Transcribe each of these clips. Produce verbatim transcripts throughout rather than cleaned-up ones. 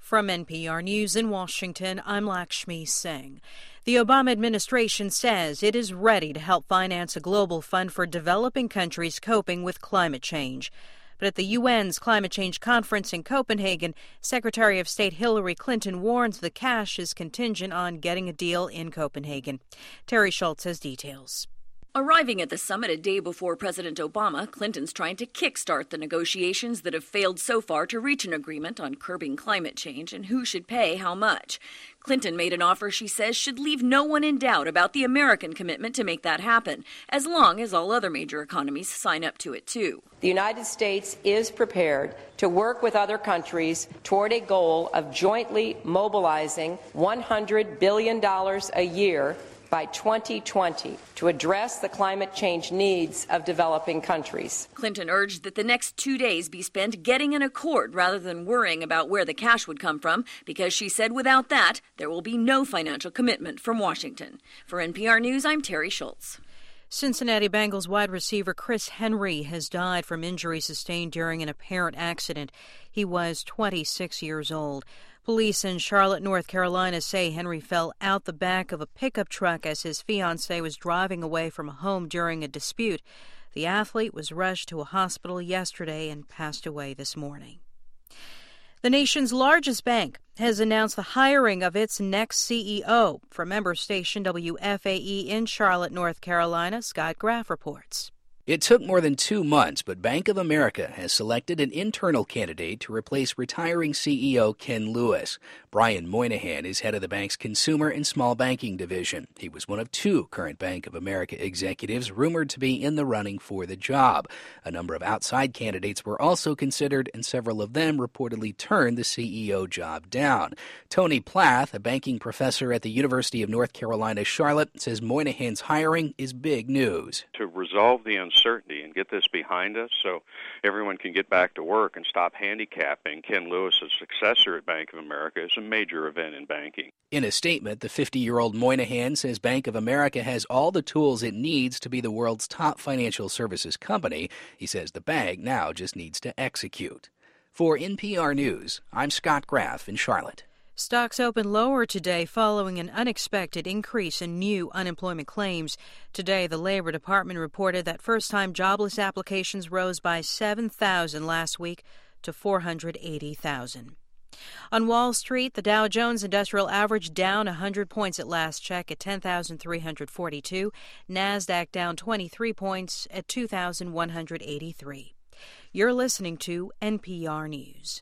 From N P R News in Washington, I'm Lakshmi Singh. The Obama administration says it is ready to help finance a global fund for developing countries coping with climate change. But at the U N's Climate Change Conference in Copenhagen, Secretary of State Hillary Clinton warns the cash is contingent on getting a deal in Copenhagen. Terry Schultz has details. Arriving at the summit a day before President Obama, Clinton's trying to kickstart the negotiations that have failed so far to reach an agreement on curbing climate change and who should pay how much. Clinton made an offer she says should leave no one in doubt about the American commitment to make that happen, as long as all other major economies sign up to it too. The United States is prepared to work with other countries toward a goal of jointly mobilizing one hundred billion dollars a year by twenty twenty to address the climate change needs of developing countries. Clinton urged that the next two days be spent getting an accord rather than worrying about where the cash would come from, because she said without that, there will be no financial commitment from Washington. For N P R News, I'm Terry Schultz. Cincinnati Bengals wide receiver Chris Henry has died from injuries sustained during an apparent accident. He was twenty-six years old. Police in Charlotte, North Carolina say Henry fell out the back of a pickup truck as his fiancée was driving away from a home during a dispute. The athlete was rushed to a hospital yesterday and passed away this morning. The nation's largest bank has announced the hiring of its next C E O. From member station W F A E in Charlotte, North Carolina, Scott Graff reports. It took more than two months, but Bank of America has selected an internal candidate to replace retiring C E O Ken Lewis. Brian Moynihan is head of the bank's consumer and small banking division. He was one of two current Bank of America executives rumored to be in the running for the job. A number of outside candidates were also considered, and several of them reportedly turned the C E O job down. Tony Plath, a banking professor at the University of North Carolina, Charlotte, says Moynihan's hiring is big news. To resolve the uncertainty and get this behind us so everyone can get back to work and stop handicapping Ken Lewis's successor at Bank of America is a major event in banking. In a statement, the fifty-year-old Moynihan says Bank of America has all the tools it needs to be the world's top financial services company. He says the bank now just needs to execute. For N P R News, I'm Scott Graff in Charlotte. Stocks opened lower today following an unexpected increase in new unemployment claims. Today, the Labor Department reported that first-time jobless applications rose by seven thousand last week to four hundred eighty thousand. On Wall Street, the Dow Jones Industrial Average down one hundred points at last check at ten thousand three hundred forty-two. NASDAQ down twenty-three points at two thousand one hundred eighty-three. You're listening to N P R News.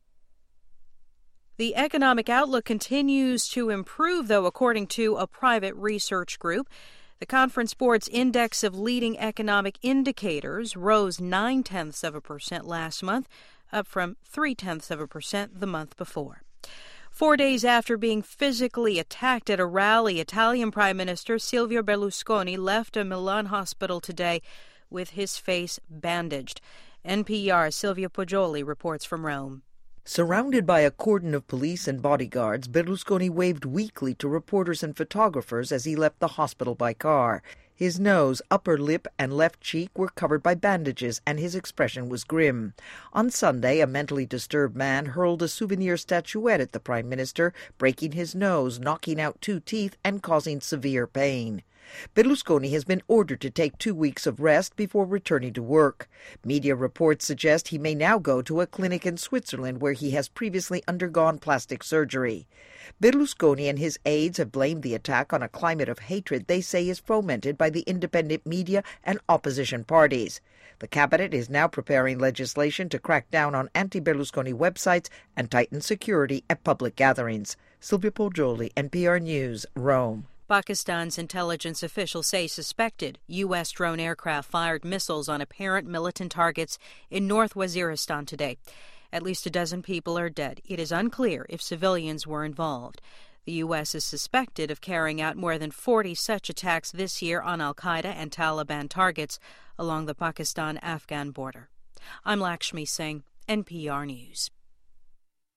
The economic outlook continues to improve, though, according to a private research group. The Conference Board's index of leading economic indicators rose nine-tenths of a percent last month, up from three-tenths of a percent the month before. Four days after being physically attacked at a rally, Italian Prime Minister Silvio Berlusconi left a Milan hospital today with his face bandaged. N P R's Silvia Poggioli reports from Rome. Surrounded by a cordon of police and bodyguards, Berlusconi waved weakly to reporters and photographers as he left the hospital by car. His nose, upper lip, and left cheek were covered by bandages, and his expression was grim. On Sunday, a mentally disturbed man hurled a souvenir statuette at the prime minister, breaking his nose, knocking out two teeth, and causing severe pain. Berlusconi has been ordered to take two weeks of rest before returning to work. Media reports suggest he may now go to a clinic in Switzerland where he has previously undergone plastic surgery. Berlusconi and his aides have blamed the attack on a climate of hatred they say is fomented by the independent media and opposition parties. The cabinet is now preparing legislation to crack down on anti-Berlusconi websites and tighten security at public gatherings. Silvia Poggioli, N P R News, Rome. Pakistan's intelligence officials say suspected U S drone aircraft fired missiles on apparent militant targets in North Waziristan today. At least a dozen people are dead. It is unclear if civilians were involved. The U S is suspected of carrying out more than forty such attacks this year on al-Qaeda and Taliban targets along the Pakistan-Afghan border. I'm Lakshmi Singh, N P R News.